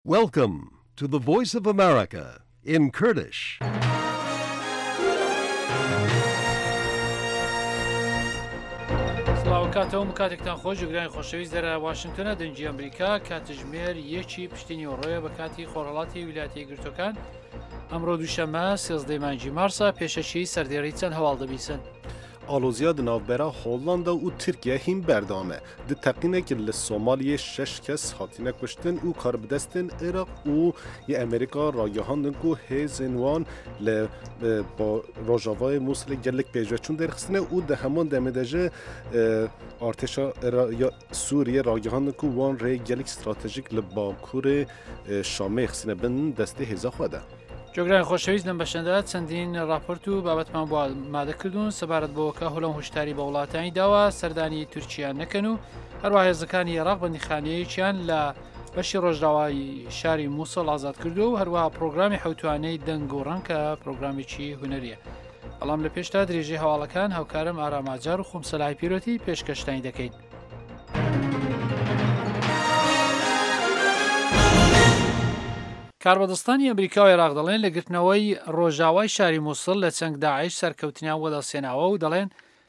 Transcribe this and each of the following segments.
Welcome to the Voice of America in Kurdish. سڵاوکاتەوە کاتێکتان خۆش گرانی خۆشەویست دەرە واشنگتنە دەنجی ئەمریکا کاتژمێر یەکی پشتنی ڕۆیە بە کاتی خۆڕەڵاتی ویلایەتە یەکگرتوەکان ئەمڕۆ دووشەممە 13 مانگی مارسە پێشەشی سەردێڕی چەند هەواڵ دەبیسن. آلوزیا د ناوبرا هولندا و ترکیه هیم بردامه د تقینه که لسومالیه 6 کس هاتینه کشتن و کار بدستن عراق و یه امریکا راگهاندن که هیزنوان با راجاوای موسل گلک بیجوه چون درخستنه و ده همان دمدجه ارتشا سوریه راگهاندن که وان ری گلک استراتژیک لباکور شامه خسنه بن دسته هزا خوده. جۆگرانی خۆشەویست لەم بەشەندە چەندین راپۆرت و بابەتمان بۆ ئامادەکردوون سەبارەت بەوەکە هەوڵەم هشداری بە وڵاتانی داوە سەردانی تورکیان نەکەن و هەروە هێزەکانی عێراق بەندیخانەیەکیان لە بەشی ڕۆژداوای شاری مووسڵ ئازاد کردو و هەروەها پرۆگرامی حەوتوانەی دەنگ و ڕەنکە پرۆگرامێکی هونەریە. بەڵام لە پێشتا درێژەی هەواڵەکان هاوکارم ئاراماجار و خومسەلای پیرۆتی پێشکەشتانی دەکەین. کاربەدەستانی ئەمریکا و عێراق دەڵێن لە گرتنەوەی ڕۆژاوای شاری مووسڵ لە چەنگ داعش سەرکەوتنیان وەدەسێناوە و دەڵێن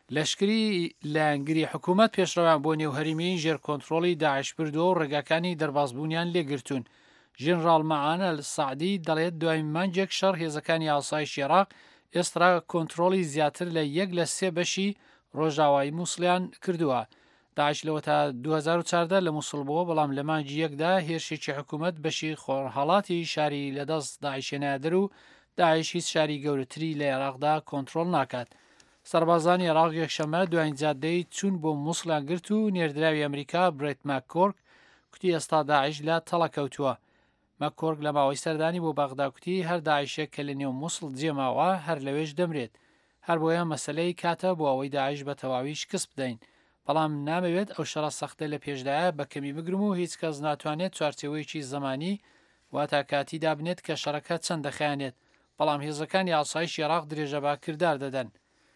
لەشکری لایەنگری حکوومەت پێشڕەویان بۆ نێوهەرمی ژێر کۆنتڕۆڵی داعش بردووە و ڕێگاکانی دەربازبوونیان لێگرتوون. ژێنراڵ مەعانە سەعدی دەڵێت دوای مانگێک شەڕ هێزەکانی ئاسایشی عێراق ئێستا کۆنتڕۆڵی زیاتر لە 1/3 بەشی ڕۆژاوای مووسڵیان کردووە. داعش لەوە تا 2014 لە مووسڵ بووە بەڵام لە مانگی یەکدا هێرشێکی حکوومەت بەشی خۆرهەڵاتی شاری لەدەست داعشێنادر و داعش هیچ شاری گەورەتری لە عێراقدا کۆنتڕۆڵ ناکات. سەربازانی عێراق یەکشەممە دوایین جادەی چوون بۆ مووسڵیان گرت و نێردراوی ئەمریکا برێت ماککۆرک کوتی ئێستا داعش لە تەڵەکەوتووە. ماککۆرک لە ماوەی سەردانی بۆ بەغدا کوتی هەر داعشێک کە لە نێو مووسڵ جێماوە هەر لەوێش دەمرێت. هەر بۆیە مەسەلەی کاتە بۆ ئەوەی داعش بە تەواوی شکست بدەین. بەڵام نامەوێت ئەو شەڕە سەختە لە پێشدایە بە کەمی بگرم و هیچ کەس ناتوانێت چوارچێوەیەکی زەمانی واتە کاتی دابنێت کە شەڕەکە چەند دەخایەنێت. بەڵام هێزەکانی ئاسایشی عێراق درێژەبا کردار دەدەن.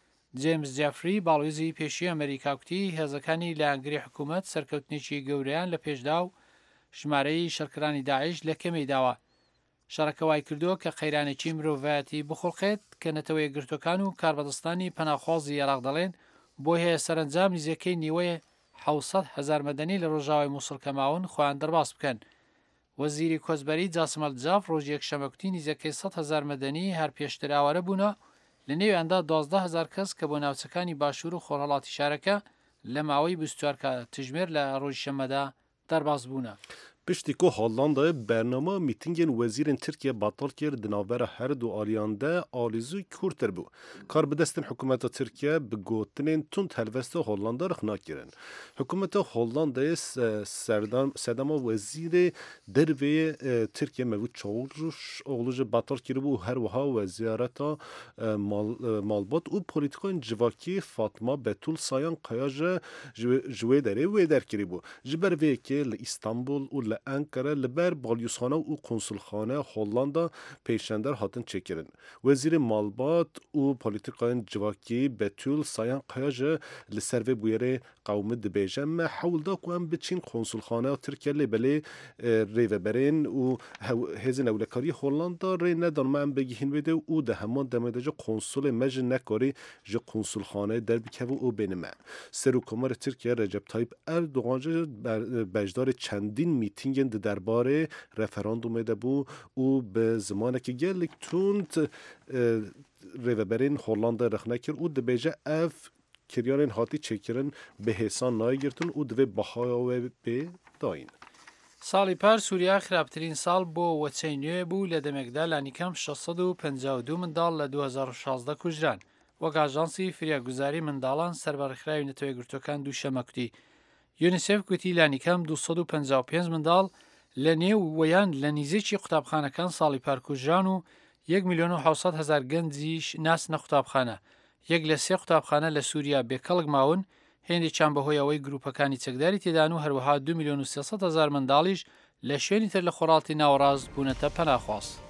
جیمز جەفری باڵوێزی پێشی ئەمریکا کوتی هێزەکانی لایەنگری حکوومەت سەرکەوتنێکی گەورەیان لە پێشدا و ژمارەی شەڕکرانی داعش لە کەمی داوە. شەڕەکە وای کردووە کە قەیرانێکی مرۆڤایەتی بخۆڵقێت کە نەتەوە یەکگرتوەکان و کاربەدەستانی پەناخوازی عێراق دەڵێن بۆ هەیە سەرنجام نزیەکەی نیوەیە 700,000 مەدەنی لە ڕۆژاوای مووسڵ کەماون خۆیان دەرباز بکەن. وەزیری کۆچبەری جاسمەل جاف ڕۆژی یەکشەممەکوتی نزیەکەی 100,000 مەدەنی هەر پێشتر ئاوارە بوونە لە نێویاندا 12,000 کەس کە بۆ ناوچەکانی باشوور و خۆرهەڵاتی شارەکە لە ماوەی 24 کاتژمێر لە ڕۆژی شەمەدا دەرباز بوونە. پشتی که هولندا برنامه میتینگن وزیر ترکیه باطل کرد ناوبر هر دو آلیانده آلیزوی کورتر بو. کار بدستن حکومت ترکیه به گوتنین تند هلوست هولندا رخنا کردن. حکومت هولندا سردام وزیر دروی ترکیه موجود چاوش اولوج باطل کرد بو هر وها وزارت مالبات و پولیتیکان جواکی فاطمه بتول سایان قیاج جوی داره و در کرد بو. جبر ویکه لإستانبول و Ankara لبر بالیوسخانه و کنسولخانه هولندا پیشندر هاتن چکرن. وزیر مالبات و پولیتیکان جواکی بتول سایان قیاج لسر و بویره قوم دبیجه ما حول دا قوام بچین کنسولخانه ترکیه لبلی ریو برین و هزین اولکاری هولندا ری ندان ما هم بگیهین بده و ده همان دمده جا کنسول مجن نکاری جا کنسولخانه در بکه و بینمه. سروکمار ترکیه رجب طایب اردوغان بجدار چندین میتینگن درباره رفراندوم ده بو و به زمانه که گلک توند ریوبرین هولندا رخنه کرد و دبیجه اف کریارین هاتی چکرن به حسان نای گرتن و دوی بحاوه به داین. ساڵی پار سووریا خراپترین ساڵ بۆ وەچەی نوێ بوو لە دەمێکدا لانیکەم 652 منداڵ لە 2016 کوژران وەک ئاژانسی فریاگوزاری منداڵان سەربەڕێکخراوی نەتەوە یەکگرتوەکان دووشەممە کوتی. یونیسف کوتی لانیکەم 255 منداڵ لە نێو وەیان لە نزیکی قوتابخانەکان ساڵی پار کوژران و 1,700,000 گەنجیش ناچنە قوتابخانە. 1/3 قوتابخانە لە سووریا بێکەڵک ماون هێندێکیان بەهۆی ئەوەی گروپەکانی چەکداری تێدان و هەروەها 2,300,000 منداڵیش لە شوێنی تر لە خۆڕاڵتی ناوەڕاست بوونەتە پەناخواست.